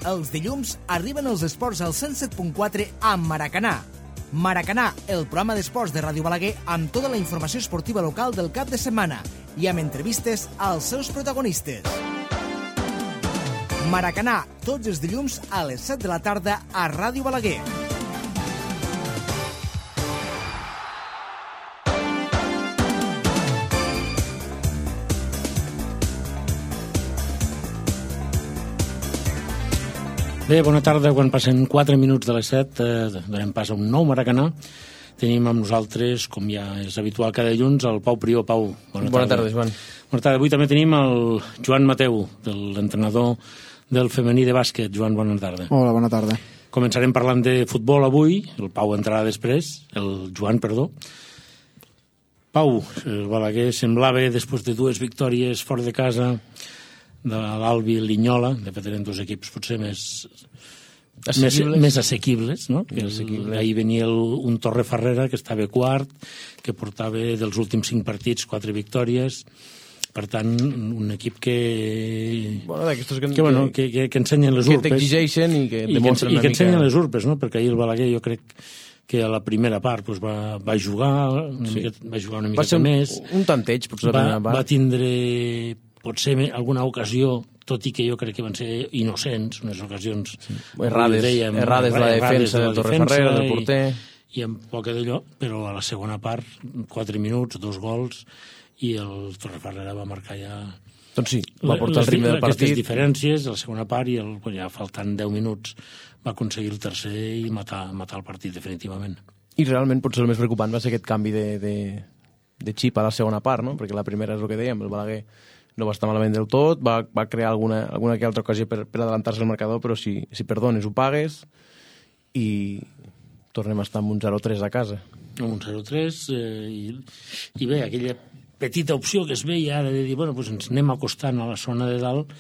Els dilluns arriben els esports al 107.4 amb Maracanà. Maracanà, el programa d'esports de Ràdio Balaguer amb tota la informació esportiva local del cap de setmana i amb entrevistes als seus protagonistes. Maracanà, tots els dilluns a les 7 de la tarda a Ràdio Balaguer. Bé, bona tarda. Quan passen 4 minuts de les 7, donem pas a un nou Maracanà. Tenim amb nosaltres, com ja és habitual cada dilluns, el Pau Prió. Pau, bona tarda, Joan. Bona tarda. Avui també tenim el Joan Mateu, l'entrenador del femení de bàsquet. Joan, bona tarda. Hola, bona tarda. Començarem parlant de futbol avui. El Pau entrarà després. El Joan, perdó. Pau, el Balaguer semblava, després de 2 victòries fora de casa, de l'Albi i Linyola, de fet eren 2 equips potser més assequibles, no? Ahir venia un Torrefarrera que estava quart, que portava dels últims 5 partits 4 victòries, per tant un equip que ensenyen les urpes, que t'exigeixen i que demostren una mica, i que ensenyen les urpes, no? Perquè ahir el Balaguer jo crec que a la primera part doncs, va jugar una miqueta més, un tanteig potser la primera part, va tindre potser alguna ocasió, tot i que jo crec que van ser innocents, unes ocasions errades de la defensa del Torrefarrera, del porter, i amb poca d'allò, però a la segona part 4 minuts, 2 gols, i el Torrefarrera va marcar ja, doncs sí, va portar el ritme del partit, aquestes diferències a la segona part, i ja faltant 10 minuts va aconseguir el tercer i matar el partit definitivament. I realment potser el més preocupant va ser aquest canvi de xip a la segona part, no? Perquè la primera és el que dèiem, el Balaguer no va estar malament del tot, va crear alguna que altra ocasió per adelantar-se al marcador, però si perdones ho pagues i tornem a estar amb un 0-3 a casa. Un 0-3 i bé, aquella petita opció que es veia ara de dir, bueno, doncs ens anem acostant a la zona de dalt.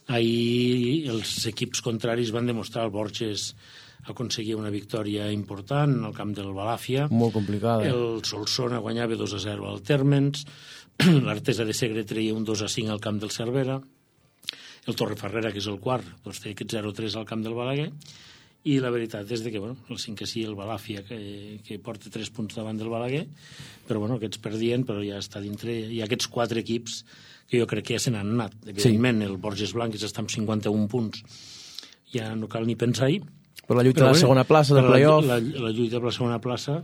Ahir els equips contraris van demostrar al Borges aconseguia una victòria important en el camp del Balàfia. Molt complicada. El Solsona guanyava 2-0 al Térmens, l'Artesa de Segre treia un 2-5 al camp del Cervera, el Torrefarrera, que és el quart, doncs té aquest 0-3 al camp del Balaguer, i la veritat és que, bueno, el 5-6 el Balàfia, que porta 3 punts davant del Balaguer, però bueno, aquests perdien, però ja està dintre, hi ha aquests 4 equips que jo crec que ja se n'han anat. Evidentment, el Borges Blanques està amb 51 punts, ja no cal ni pensar-hi. Però la lluita de la segona plaça del play-off, la lluita de la segona plaça,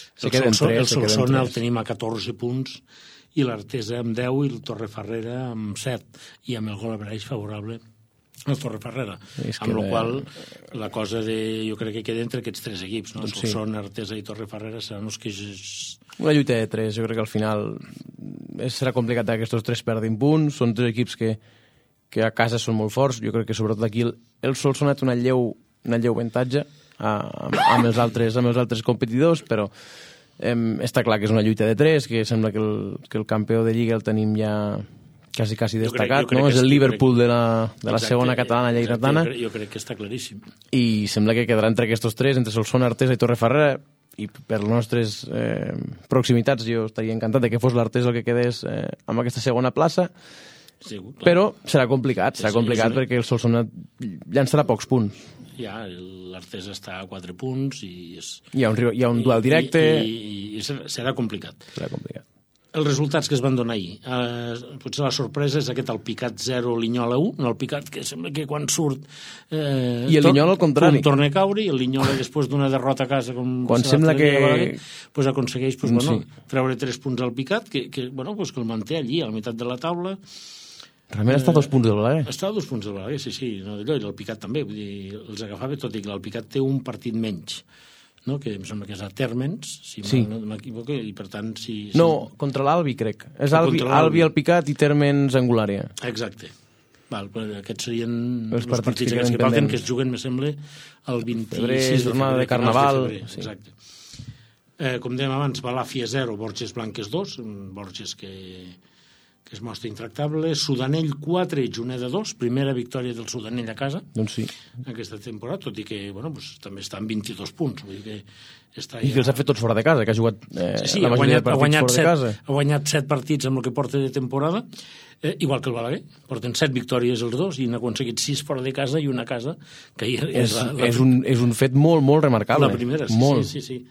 el Solsona el tenim a 14 punts, i l'Artesa amb 10 i el Torrefarrera amb 7, i amb el gol average favorable al Torrefarrera, amb la qual la cosa jo crec que queda entre aquests 3 equips, no? Solsona, Artesa i Torrefarrera seran els que... Una lluita de 3, jo crec que al final serà complicat que aquests 3 perdin punts, són 3 equips que a casa són molt forts, jo crec que sobretot aquí el Solsona té un lleu avantatge amb els altres competidors, però està clar que és una lluita de 3, que sembla que el campió de Lliga el tenim ja quasi destacat, no? És el Liverpool de la segona catalana lleidatana. Jo crec que està claríssim. I sembla que quedarà entre aquests 3, entre Solsona, Artesa i Torrefarrera, i per les nostres proximitats jo estaria encantat que fos l'Artesa el que quedés amb aquesta segona plaça, però serà complicat perquè el Solsona llançarà pocs punts. Ja, l'Artesa està a 4 punts i hi ha un duel directe i serà complicat. Els resultats que es van donar ahir, potser la sorpresa és aquest Alpicat 0, Linyola 1, el Picat que sembla que quan surt i el Linyola al contrari torna a caure, i el Linyola després d'una derrota a casa quan sembla que aconsegueix treure 3 punts al Picat que el manté allí a la meitat de la taula. Realment està a 2 punts del Balaguer. Està a 2 punts del Balaguer, sí, no d'allò, i el Picat també, vull dir, els agafava, tot i que el Picat té un partit menys, no? Que em sembla que és a Térmens, si no m'equivoco, i per tant... No, contra l'Albi, crec. És Albi, el Picat i Térmens Angulària. Exacte. Aquests serien els partits que falten, que es juguen, me sembla, el 26 de febrer. De Carnaval. Exacte. Com dèiem abans, Balàfia 0, Borges Blanques 2, Borges que que es mostra intractable. Sudanell 4, Juneda 2, primera victòria del Sudanell a casa. Doncs sí. Aquesta temporada, tot i que també està en 22 punts. Vull dir que està I que els ha fet tots fora de casa, que ha jugat sí, la majoria de partits fora de casa. Ha guanyat 7 partits amb el que porta de temporada, igual que el Balaguer. Porten 7 victòries els dos i han aconseguit 6 fora de casa i una a casa, que és un fet molt, molt remarcable. La primera, sí.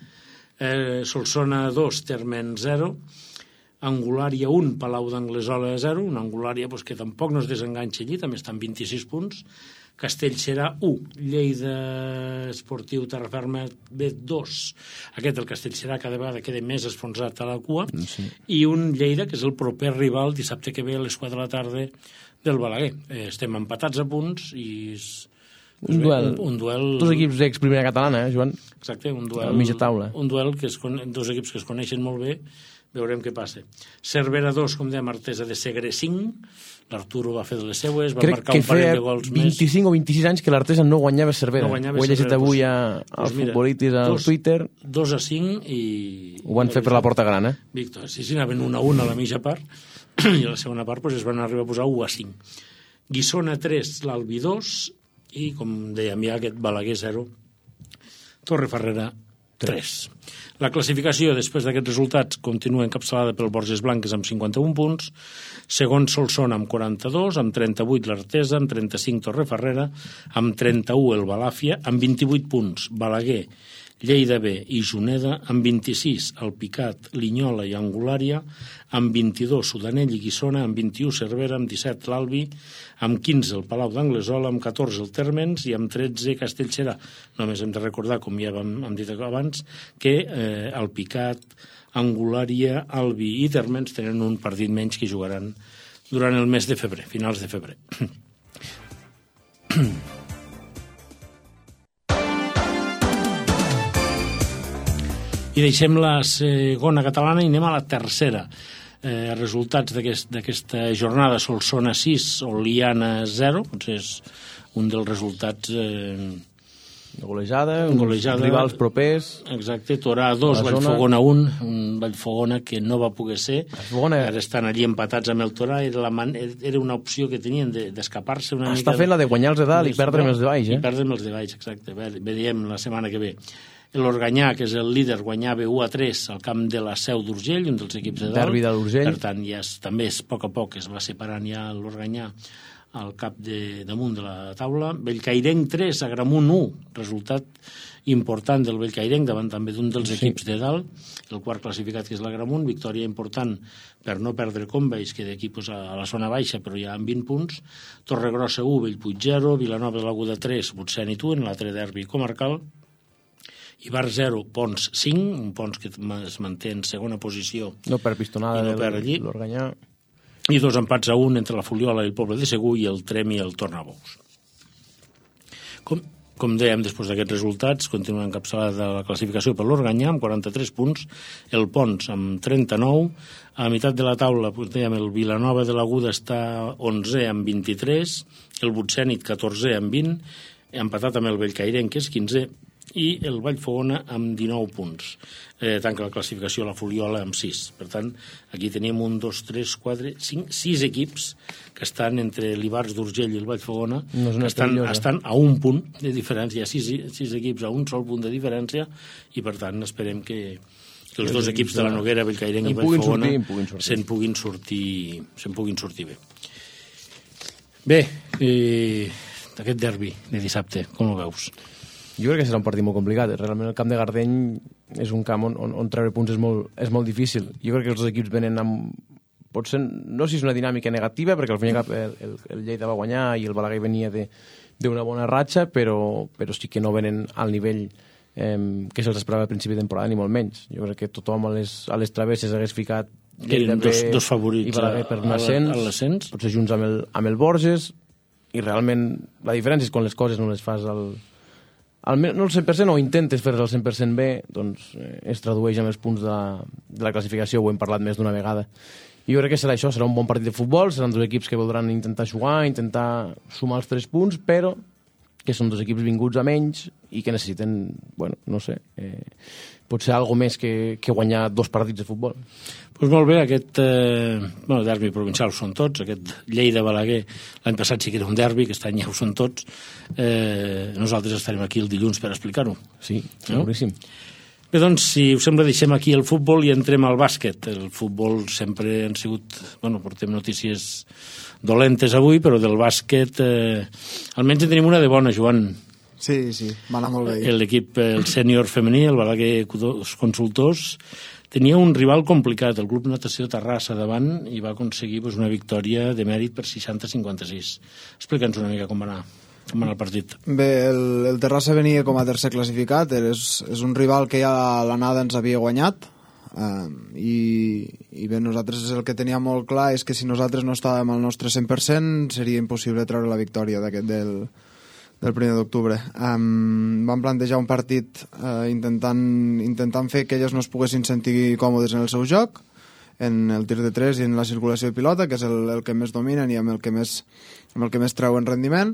Solsona 2, Termen 0, Angulària 1, Palau d'Anglesola 0, una Angulària que tampoc no es desenganxa allí, també està en 26 punts. Castellserà 1, Lleida Esportiu Terraferma B2. Aquest, el Castellserà, cada vegada queda més esfonsat a la cua. Sí. I un Lleida, que és el proper rival dissabte que ve a les 4 de la tarda del Balaguer. Estem empatats a punts i un duel. Dos equips ex-primera catalana, Joan? Exacte, un duel. A mitja taula. Un duel dos equips que es coneixen molt bé. Veurem què passa. Cervera 2, com dèiem, Artesa de Segre 5. L'Arturo va fer de les seues, va marcar un parell de gols més. Crec que feia 25 o 26 anys que l'Artesa no guanyava Cervera. Ho he llegit avui als futbolitis al Twitter. 2-5 i... Ho van fer per la porta gran, Víctor, sí, anaven 1-1 a la mitja part i a la segona part es van arribar a posar 1-5. Guissona 3, l'Albi 2 i, com dèiem ja, aquest Balaguer 0, Torrefarrera 3. La classificació, després d'aquests resultats, continua encapçalada pel Borges Blanques amb 51 punts, segon Solsona amb 42, amb 38 l'Artesa, amb 35 Torrefarrera, amb 31 el Balàfia, amb 28 punts Balaguer, Lleida B i Juneda, amb 26 el Picat, Linyola i Angulària, amb 22 Sudanell i Guissona, amb 21 Cervera, amb 17 l'Albi, amb 15 el Palau d'Anglesola, amb 14 el Térmens i amb 13 Castellserà. Només hem de recordar, com ja hem dit abans, que el Picat, Angulària, Albi i Térmens tenen un partit menys que jugaran durant el mes de febrer, finals de febrer. I deixem la segona catalana i anem a la tercera. Resultats d'aquesta jornada: Solsona 6, Oliana 0, potser és un dels resultats... golejada, rivals propers. Exacte, Torà 2, Vallfogona 1, un Vallfogona que no va poder ser. Ara estan allí empatats amb el Torà, era una opció que tenien d'escapar-se una mica. Està fent la de guanyar els de dalt i perdre els de baix, I perdre els de baix, exacte. Veiem la setmana que ve. L'Organyà, que és el líder, guanyava 1-3 al camp de la Seu d'Urgell, un dels equips de dalt. Derbi de l'Urgell. Per tant, també a poc a poc es va separant ja l'Organyà al cap damunt de la taula. Bellcairenc 3, Agramunt 1, resultat important del Bellcairenc davant també d'un dels equips de dalt, el quart classificat, que és l'Agramunt, victòria important per no perdre Combeis, que d'aquí a la zona baixa, però ja amb 20 punts. Torregrossa 1, Bellpuig 0, Vilanova de l'Aguda 3, Butsènit 1, l'altre derbi comarcal. Ibar 0, Pons 5, un Pons que es manté en segona posició. No per pistonada de l'Organyà. I 2 empats a 1 entre la Fuliola i el Poble de Segur i el Trem i el Tornabous. Com dèiem, després d'aquests resultats, continua encapçalada la classificació per l'Organyà amb 43 punts, el Pons amb 39, a la meitat de la taula, dèiem, el Vilanova de l'Aguda està 11 amb 23, el Butsènit 14 amb 20, empatat amb el Bellcairenc, que és 15, i el Vallfogona amb 19 punts. Tanca la classificació la Fuliola amb 6. Per tant, aquí tenim 1, 2, 3, 4, 5, 6 equips que estan entre l'Ibars d'Urgell i el Vallfogona, que estan a un punt de diferència. Hi ha 6 equips a un sol punt de diferència i, per tant, esperem que els dos equips de la Noguera, Bellcairenc i Vallfogona se'n puguin sortir bé. Bé, aquest derbi de dissabte, com ho veus? Jo crec que serà un partit molt complicat. Realment el camp de Gardeny és un camp on treure punts és molt difícil. Jo crec que els dos equips venen amb... Potser, no sé si és una dinàmica negativa, perquè al fin i al cap el Lleida va guanyar i el Balaguer venia d'una bona ratxa, però sí que no venen al nivell que se'ls esperava al principi de temporada, ni molt menys. Jo crec que tothom a les travesses hagués ficat Lleida dos favorits i Balaguer per un ascens, potser junts amb el Borges, i realment la diferència és quan les coses no les fas no el 100% o intentes fer-les al 100% bé, doncs es tradueix en els punts de la classificació. Ho hem parlat més d'una vegada. I jo crec que serà això, serà un bon partit de futbol, seran dos equips que voldran intentar jugar, intentar sumar els 3 punts, però que són dos equips vinguts a menys i que necessiten, bueno, no sé, potser alguna més que guanyar 2 partits de futbol. Doncs molt bé, aquest derbi provincial són tots, aquest Lleida-Balaguer, l'any passat sí que era un derbi, aquest any ja ho són tots. Nosaltres estarem aquí el dilluns per explicar-ho. Sí, seguríssim. Bé, doncs, si us sembla, deixem aquí el futbol i entrem al bàsquet. El futbol sempre han sigut... Bueno, portem notícies dolentes avui, però del bàsquet almenys en tenim una de bona, Joan. Sí, va anar molt bé. L'equip, el sènior femení, el Balaguer Consultors, tenia un rival complicat, el Club Natació Terrassa davant, i va aconseguir una victòria de mèrit per 60-56. Explica'ns una mica com va anar el partit. Bé, el Terrassa venia com a tercer classificat, és un rival que ja a l'anada ens havia guanyat, i bé, nosaltres el que teníem molt clar és que si nosaltres no estàvem al nostre 100% seria impossible treure la victòria del 1 d'octubre. Vam plantejar un partit intentant fer que elles no es poguessin sentir còmodes en el seu joc, en el tir de 3 i en la circulació de pilota, que és el que més dominen i amb el que més treuen rendiment,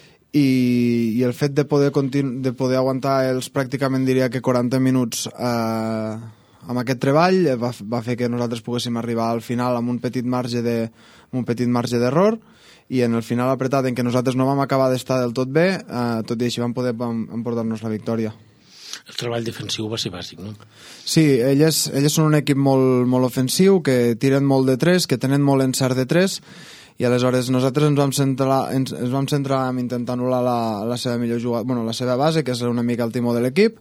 i el fet de poder aguantar pràcticament diria que 40 minuts amb aquest treball va fer que nosaltres poguéssim arribar al final amb un petit marge d'error, i en el final apretat en què nosaltres no vam acabar d'estar del tot bé, tot i així vam poder emportar-nos la victòria. El treball defensiu va ser bàsic, no? Sí, elles són un equip molt, molt ofensiu, que tiren molt de 3, que tenen molt encert de 3, i aleshores nosaltres ens vam centrar en intentar anul·lar la seva millor jugada, bueno, la seva base, que és una mica el timó de l'equip,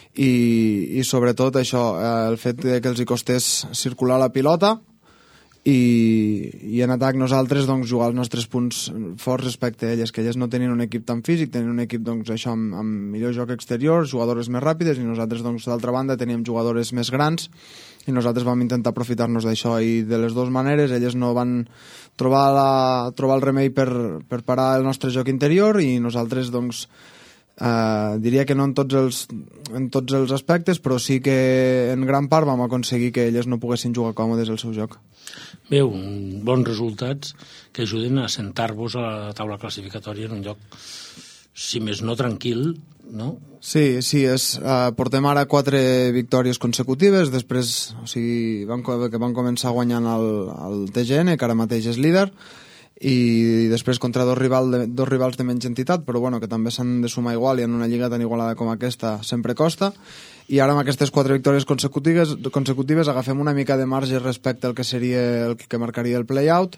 i sobretot això, el fet que els hi costés circular la pilota, i en atac nosaltres jugar els nostres punts forts respecte a elles, que elles no tenien un equip tan físic, tenien un equip això amb millor joc exterior, jugadores més ràpides, i nosaltres d'altra banda teníem jugadores més grans, i nosaltres vam intentar aprofitar-nos d'això, i de les dues maneres elles no van trobar el remei per parar el nostre joc interior, i nosaltres diria que no en tots els aspectes, però sí que en gran part vam aconseguir que elles no poguessin jugar còmodes el seu joc. Bé, bons resultats que ajuden a sentar-vos a la taula classificatòria en un lloc, si més no, tranquil, no? Sí, portem ara 4 victòries consecutives, després, van començar guanyant el TGN, que ara mateix és líder, i després contra dos rivals de menys entitat, però bueno, que també s'han de sumar igual, i en una lliga tan igualada com aquesta sempre costa, i ara amb aquestes 4 victòries consecutives agafem una mica de marge respecte al que seria el que marcaria el play-out,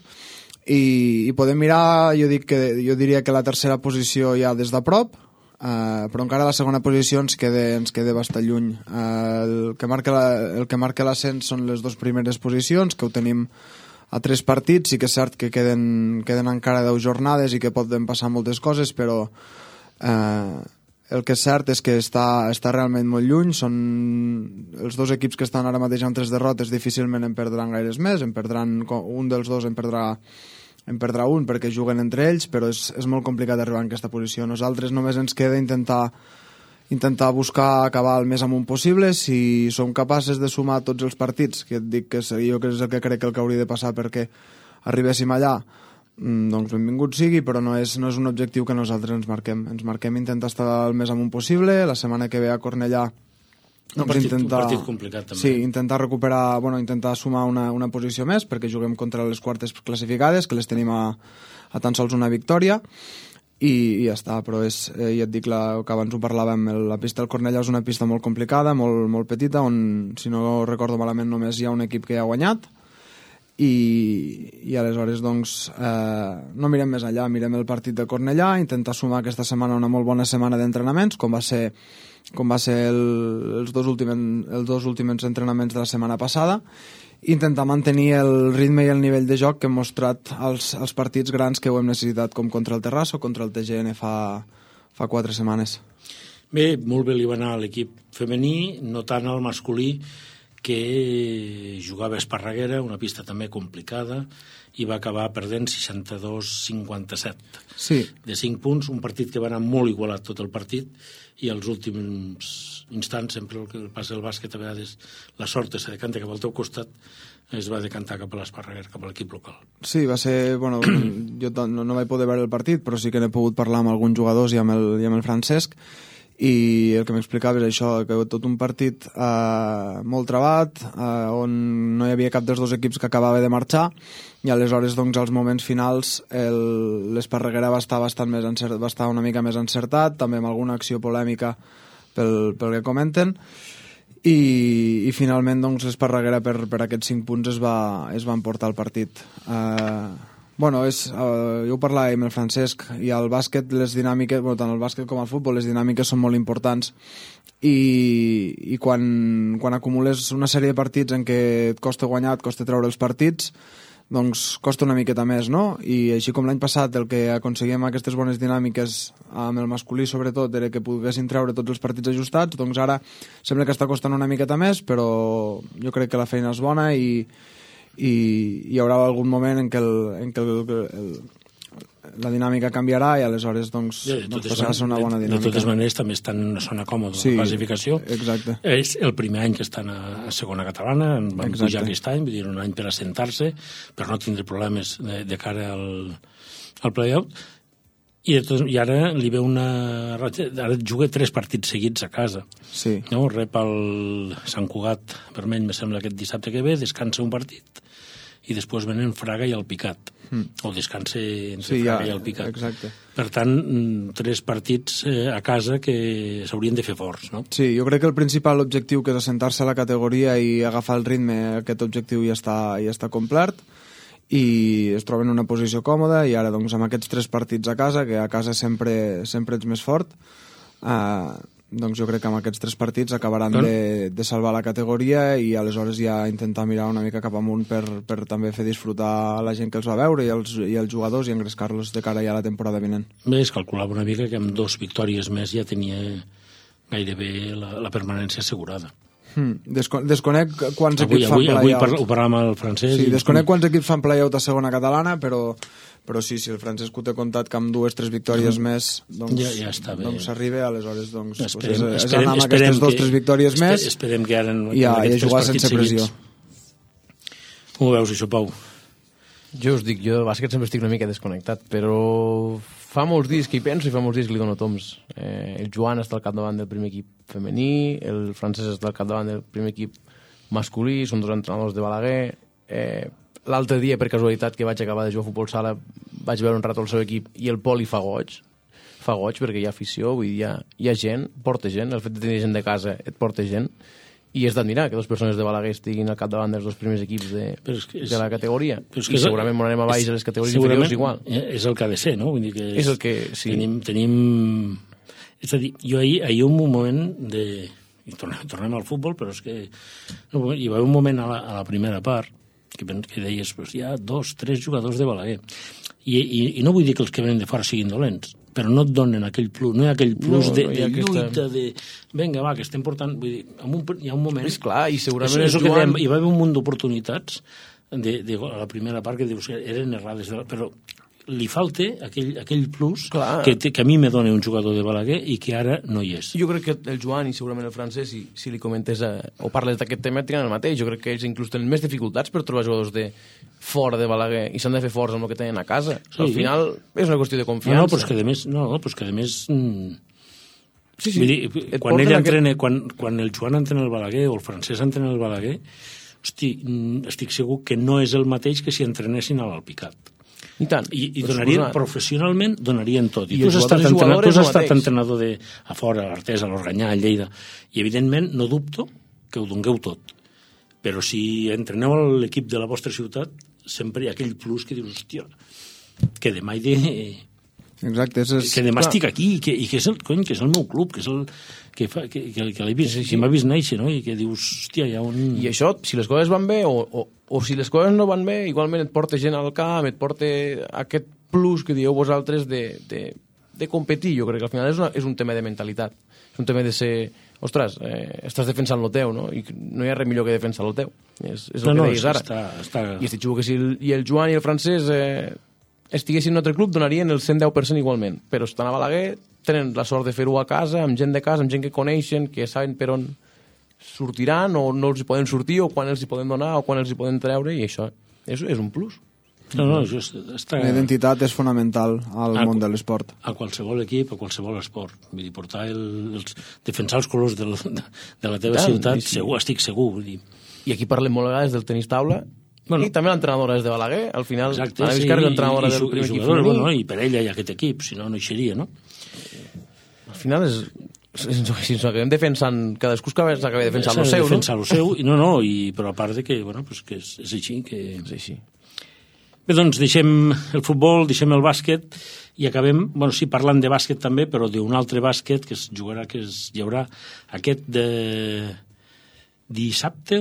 i podem mirar, jo diria que la tercera posició ja des de prop, però encara la segona posició ens queda bastant lluny. El que marca l'ascens són les 2 primeres posicions, que ho tenim a 3 partits, sí que és cert que queden encara 10 jornades i que poden passar moltes coses, però el que és cert és que està realment molt lluny. Són els 2 equips que estan ara mateix amb 3 derrotes, difícilment en perdran gaires més, un dels 2 en perdrà un perquè juguen entre ells, però és molt complicat arribar en aquesta posició. Nosaltres només ens queda intentar buscar acabar el més amunt possible. Si som capaces de sumar tots els partits, que et dic que jo és el que crec que hauria de passar perquè arribéssim allà, doncs benvingut sigui, però no és un objectiu que nosaltres ens marquem. Ens marquem intentar estar el més amunt possible. La setmana que ve a Cornellà un partit complicat també. Sí, intentar recuperar, intentar sumar una posició més, perquè juguem contra les quartes classificades, que les tenim a tan sols una victòria, i ja està. Però ja et dic, que abans ho parlàvem, la pista del Cornellà és una pista molt complicada, molt, molt petita, on, si no recordo malament, només hi ha un equip que ja ha guanyat, i aleshores no mirem més enllà, mirem el partit de Cornellà, intentar sumar aquesta setmana una molt bona setmana d'entrenaments, com va ser els dos últims entrenaments de la setmana passada, intentar mantenir el ritme i el nivell de joc que hem mostrat als partits grans que ho hem necessitat, com contra el Terrassa o contra el TGN fa 4 setmanes. Bé, molt bé li va anar a l'equip femení, no tant al masculí, que jugava a Esparreguera, una pista també complicada, i va acabar perdent 62-57. Sí. De 5 punts, un partit que va anar molt igualat tot el partit, i als últims instants, sempre el que passa al bàsquet, a vegades la sort se decanta cap al teu costat, es va decantar cap a l'Esparreguera, cap a l'equip local. Sí, va ser... Bueno, jo no vaig poder veure el partit, però sí que n'he pogut parlar amb alguns jugadors i amb el Francesc, i el que m'explicava és això, que tot un partit molt trabat, on no hi havia cap dels dos equips que acabava de marxar, i aleshores, doncs, als moments finals l'Esparreguera va estar una mica més encertat, també amb alguna acció polèmica pel que comenten, i finalment, doncs, l'Esparreguera per aquests 5 punts es va emportar el partit. Bueno, jo ho parlava amb el Francesc, i al bàsquet les dinàmiques, tant al bàsquet com al futbol, les dinàmiques són molt importants, i quan acumules una sèrie de partits en què et costa guanyar, et costa treure els partits, doncs costa una miqueta més, no? I així com l'any passat el que aconseguíem aquestes bones dinàmiques amb el masculí sobretot era que poguessin treure tots els partits ajustats, doncs ara sembla que està costant una miqueta més, però jo crec que la feina és bona i hi haurà algun moment en què la dinàmica canviarà i aleshores doncs passarà a ser una bona dinàmica. De totes maneres també estan en una zona còmoda de classificació. Exacte. És el primer any que estan a segona catalana, van pujar aquest any, vull dir, un any per assentar-se, per no tindre problemes de cara al play-out. I ara li ve ara juga 3 partits seguits a casa. Sí. No? Rep el Sant Cugat Vermell, me sembla, aquest dissabte que ve, descansa un partit i després venen Fraga i el Picat. O descansa entre Fraga i el Picat. Exacte. Per tant, 3 partits a casa que s'haurien de fer forts, no? Sí, jo crec que el principal objectiu, que és assentar-se a la categoria i agafar el ritme, aquest objectiu ja està complert, i es troben en una posició còmoda, i ara doncs amb aquests 3 partits a casa, que a casa sempre ets més fort, doncs jo crec que amb aquests 3 partits acabaran de salvar la categoria, i aleshores ja intentar mirar una mica cap amunt per també fer disfrutar a la gent que els va veure i els jugadors, i engrescar-los de cara ja a la temporada vinent. Bé, es calculava una mica que amb 2 victòries més ja tenia gairebé la permanència assegurada. Desconec quants equips fan play-out. Avui ho parlàvem amb el Francesc. Sí, desconec quants equips fan play-out a segona catalana, però sí, si el Francesc ho té comptat que amb 2 o 3 victòries més doncs ja està bé. Doncs s'arriba, aleshores doncs és anar amb aquestes 2 o 3 victòries més esperem que ara i a jugar sense pressió. Com ho veus, això, Pau? Jo us dic, jo del bàsquet sempre estic una mica desconnectat, però fa molts dies que hi penso i fa molts dies que li dono toms. El Joan està al capdavant del primer equip femení, el Francesc està al capdavant del primer equip masculí, són 2 entrenadors de Balaguer. L'altre dia, per casualitat, que vaig acabar de jugar a futbol sala, vaig veure un rato el seu equip i el Poli fa goig perquè hi ha afició, vull dir, hi ha gent, porta gent, el fet de tenir gent de casa et porta gent, i és d'admirar que 2 persones de Balaguer estiguin al capdavant dels 2 primers equips de la categoria, i segurament m'anem a baix a les categories inferiors igual. És el que ha de ser, no? Vull dir que és el que, sí. Tenim... És a dir, jo ahir un moment de... I tornem al futbol, però és que hi va haver un moment a la primera part que deies, pues, hi ha 2 o 3 jugadors de Balaguer. I no vull dir que els que venen de fora siguin dolents, però no et donen aquell plus, no hi ha aquell plus de lluita, de vinga, va, que estem portant... Vull dir, hi ha un moment... És clar, i segurament... És el que dèiem, hi va haver un munt d'oportunitats a la primera part que dius que eren errades, però li falta aquell plus que a mi me dona un jugador de Balaguer i que ara no hi és. Jo crec que el Joan i segurament el Francesc, si li comentes o parles d'aquest tema, tenen el mateix. Jo crec que ells inclús tenen més dificultats per trobar jugadors de fora de Balaguer i s'han de fer forts amb el que tenen a casa. Sí. Al final és una qüestió de confiança. Però és que a més sí. Vull dir, quan ell entrena, quan el Joan entrena el Balaguer o el Francesc entrena el Balaguer, estic segur que no és el mateix que si entrenessin a l'Alpicat. I tant. I donarien, professionalment, donarien tot. I tu has estat entrenador a fora, a l'Artesa, a l'Organyà, a Lleida, i evidentment no dubto que ho dongueu tot. Però si entreneu a l'equip de la vostra ciutat, sempre hi ha aquell plus que dius, hòstia, que demà Exacte, que demà estic aquí i que és el meu club, que és el que l'he vist, que m'ha vist néixer, no? I que dius, hòstia, hi ha un... I això, si les coses van bé o si les coses no van bé, igualment et porta gent al camp, et porta aquest plus que dieu vosaltres de competir. Jo crec que al final és un tema de mentalitat, és un tema de ser ostres, estàs defensant lo teu, no? I no hi ha res millor que defensar lo teu. És el que deies ara. I estic segur que si el Joan i el Francesc estiguessin en un altre club donarien el 110% igualment, però estan a Balaguer, tenen la sort de fer-ho a casa, amb gent de casa, amb gent que coneixen, que saben per on sortiran o no els hi poden sortir, o quan els hi poden donar o quan els hi poden treure, i això és un plus. La identitat és fonamental al món de l'esport. A qualsevol equip, a qualsevol esport. Vull dir, portar defensar els colors de la teva ciutat, segur, estic segur. Vull dir. I aquí parlem molt a vegades del tenis taula, i també l'entrenadora és de Balaguer, al final, exacte, Ana Vizcarra és l'entrenadora del primer equip femení. I per ella hi ha aquest equip, si no, no hi seria, no? Al final si ens acabem defensant, cadascú s'acaba defensant el seu, no? Defensar el seu, però a part de que, que és així, que... És així. Bé, doncs deixem el futbol, deixem el bàsquet i acabem, parlant de bàsquet també, però d'un altre bàsquet que hi haurà aquest de dissabte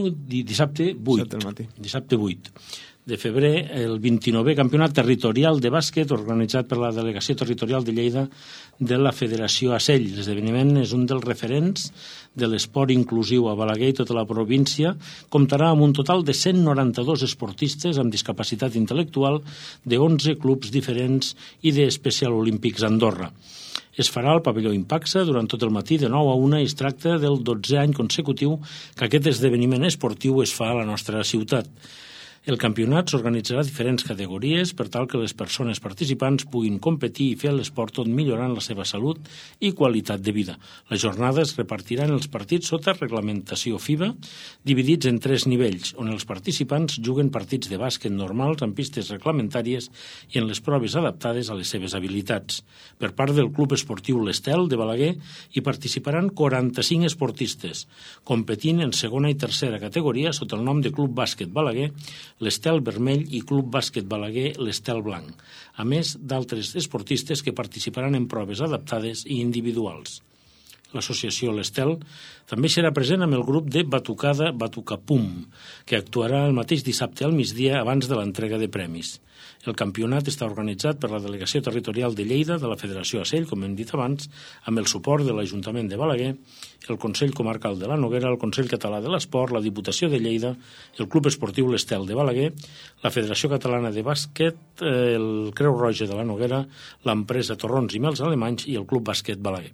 8 de febrer, el 29è Campionat Territorial de Bàsquet organitzat per la Delegació Territorial de Lleida de la Federació ACELL. L'esdeveniment és un dels referents de l'esport inclusiu a Balaguer i tota la província. Comptarà amb un total de 192 esportistes amb discapacitat intel·lectual de 11 clubs diferents i d'Especial Olímpics Andorra. Es farà al pavelló Impaxa durant tot el matí de 9 a 1 i es tracta del 12è any consecutiu que aquest esdeveniment esportiu es fa a la nostra ciutat. El campionat s'organitzarà a diferents categories per tal que les persones participants puguin competir i fer l'esport tot millorant la seva salut i qualitat de vida. La jornada es repartirà en els partits sota reglamentació FIBA, dividits en 3 nivells, on els participants juguen partits de bàsquet normals amb pistes reglamentàries i en les proves adaptades a les seves habilitats. Per part del Club Esportiu L'Estel de Balaguer hi participaran 45 esportistes, competint en segona i tercera categoria sota el nom de Club Bàsquet Balaguer, l'Estel Vermell i Club Bàsquet Balaguer, l'Estel Blanc, a més d'altres esportistes que participaran en proves adaptades i individuals. L'associació L'Estel també serà present amb el grup de Batucada Batucapum, que actuarà el mateix dissabte al migdia abans de l'entrega de premis. El campionat està organitzat per la Delegació Territorial de Lleida de la Federació ACELL, com hem dit abans, amb el suport de l'Ajuntament de Balaguer, el Consell Comarcal de la Noguera, el Consell Català de l'Esport, la Diputació de Lleida, el Club Esportiu L'Estel de Balaguer, la Federació Catalana de Bàsquet, el Creu Roja de la Noguera, l'empresa Torrons i Mels Alemanys i el Club Bàsquet Balaguer.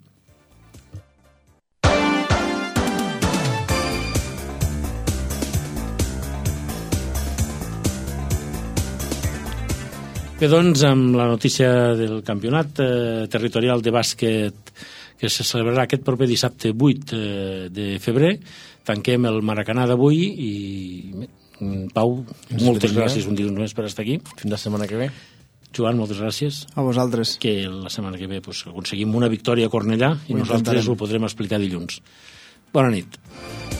Bé, doncs, amb la notícia del campionat territorial de bàsquet que se celebrarà aquest proper dissabte 8 de febrer, tanquem el Maracanà d'avui i, Pau, moltes gràcies un dia més per estar aquí. Fins la setmana que ve. Joan, moltes gràcies. A vosaltres. Que la setmana que ve aconseguim una victòria a Cornellà i nosaltres ho podrem explicar dilluns. Bona nit.